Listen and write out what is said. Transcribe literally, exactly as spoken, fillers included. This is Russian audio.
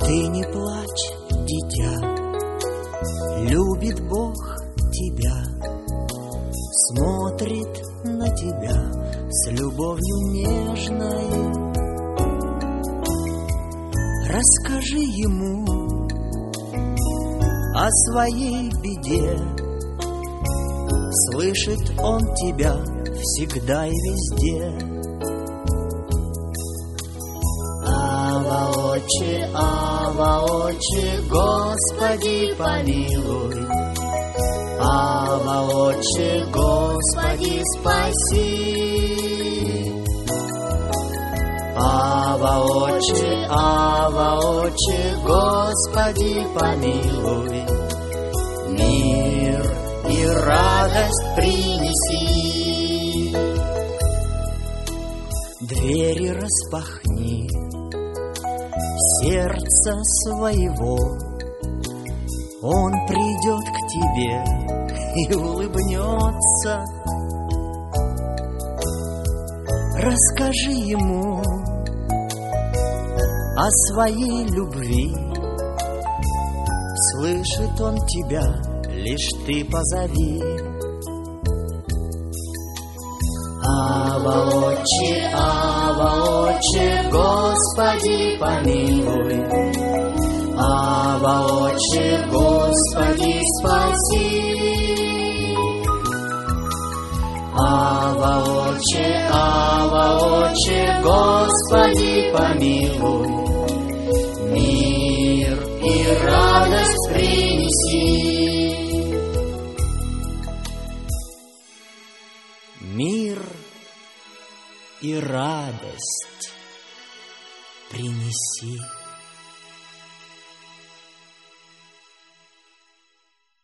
Ты не плачь, дитя, любит Бог тебя, смотрит на тебя с любовью нежной. Расскажи ему о своей беде, слышит он тебя всегда и везде. Ава, Отче, Ава, Отче, Господи помилуй. Ава, Отче, Господи спаси. Ава, Отче, Ава, Отче, Господи помилуй. Мир и радость принеси. Двери распахни сердца своего, Он придет к тебе и улыбнется. Расскажи ему о своей любви, слышит он тебя, лишь ты позови. Ава, Отче, Ава, Отче, Господи помилуй. Ава, Отче, Господи спаси. Ава, Отче, Ава, Отче, Господи помилуй. Мир и радость принеси. Мир и радость принеси.